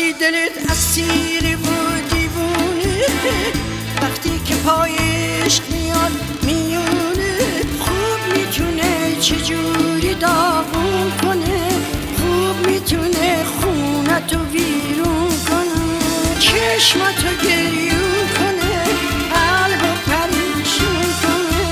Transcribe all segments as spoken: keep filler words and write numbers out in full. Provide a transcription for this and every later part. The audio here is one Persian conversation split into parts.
وقتی دلت اسیر و دیوونه، وقتی که پای عشق میاد میونه، خوب میتونه چجوری داغون کنه، خوب میتونه خونتو ویرون کنه، چشمتو گریون کنه، قلبو پریشون کنه.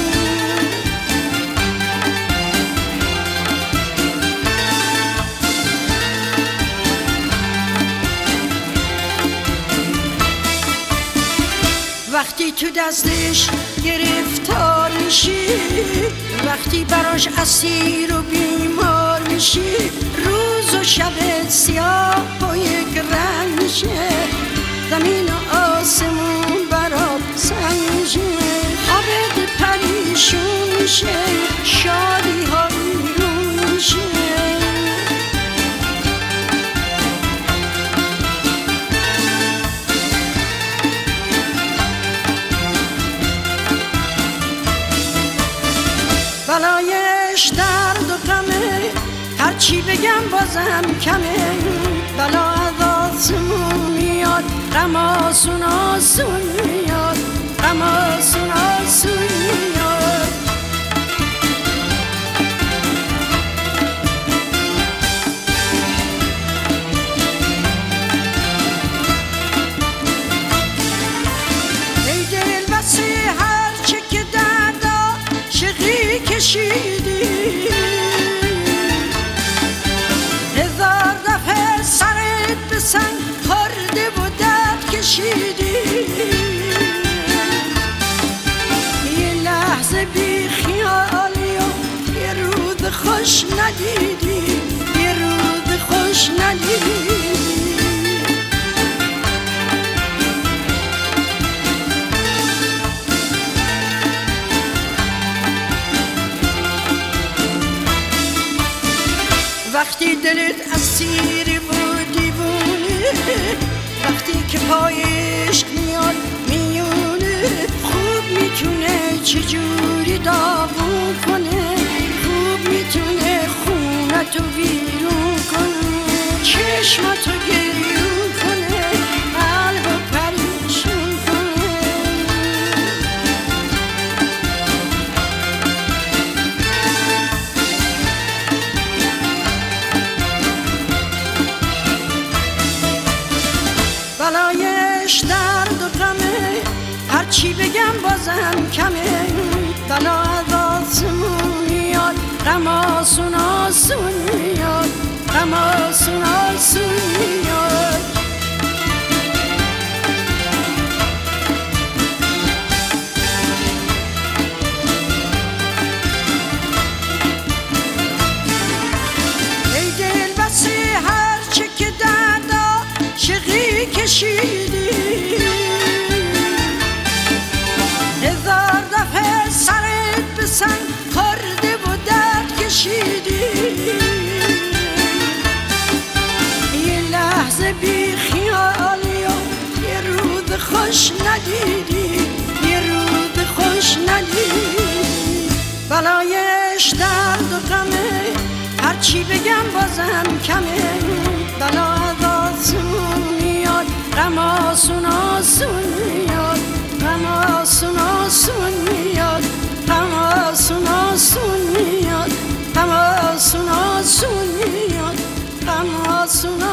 وقتی تو دستش گرفتار میشی، وقتی براش اسیر و بیمار میشی، روز و شب سیاه با یک رنگ میشه، زمین و آسمون برات سنگ میشه، خوابت پریشون میشه، شادی ها بیرون میشه. بلایش درد و غمه، هرچی بگم بازم کمه، بلا از آسمون میاد، غم آسون آسون میاد، غم آسون آسون میاد. ای دل بسی هرچه که دردا شقی کشیدی، هزار دفعه سرت به سنگ خورده و درد کشیدی، یه لحظه بی خیالی و یه روز خوش ندیدی، یه روز خوش ندیدی. وقتی دلت اسیر و دیوونه، وقتی که پای عشق میاد میونه، خوب میتونه چجوری داغون کنه، خوب میتونه خونتو ویرون کنه، چشمتو گریون کنه، قلبو پریشون کنه. بلایش درد و غمه، هرچی بگم بازم کمه، بلا از آسمون میاد، غم آسون آسون میاد، غم آسون آسون میاد. ای دل بسی هرچه که دردا شقی کشیدی، هزار دفعه سرت به سنگ خورده و درد کشیدی، یه لحظه بی خیالی و یه روز خوش ندیدی، یه روز خوش ندیدی. بلایش درد و غمه، هرچی بگم بازم کمه، بلا از آسمون میاد، غم آسون آسون میاد، غم آسون آسون میاد، غم آسون آسون میاد، غم آسون آسون میاد، غم آسون